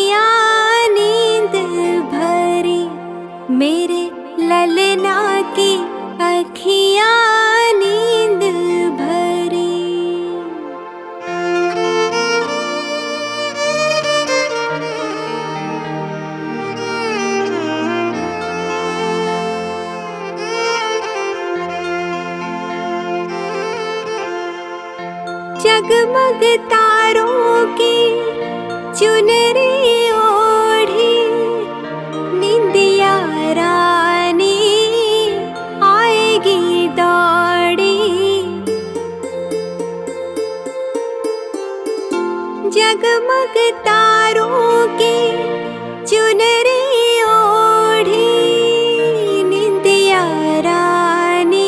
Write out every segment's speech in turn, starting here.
अखियाँ नींद भरी, मेरे ललना की अखियाँ नींद भरी। जगमग तारों की चुनरी ओढ़ी, निंदिया रानी आएगी दौड़ी। जगमग तारों की चुनरी ओढ़ी, निंदिया रानी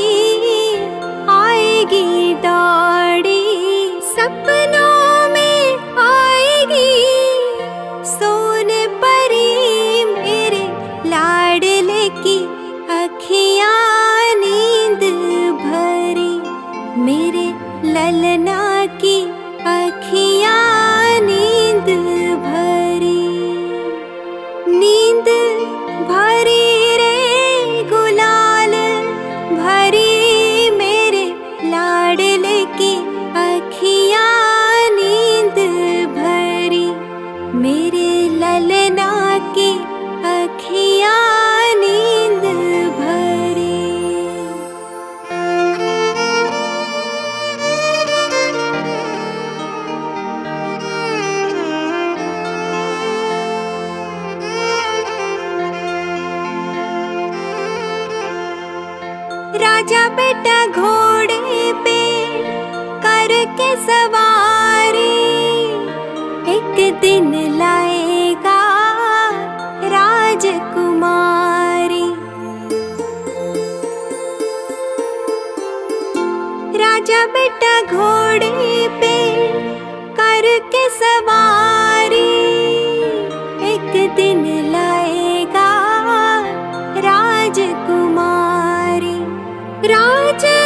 आएगी दौड़ी। सपनों में आएगी सोन परी, मेरे लाडले की अखियाँ नींद भरी, मेरे ललना की अखियाँ नींद भरी। नींद भरी रे गुलाल भरी, मेरे लाडले की अखियाँ नींद भरी, मेरे ललना की अखियाँ नींद भरी। राजा बेटा घोड़े पे करके सवारी, एक दिन लाएगा राजकुमारी। राजा बेटा घोड़े पे करके सवारी, एक दिन लाएगा राजकुमारी। राज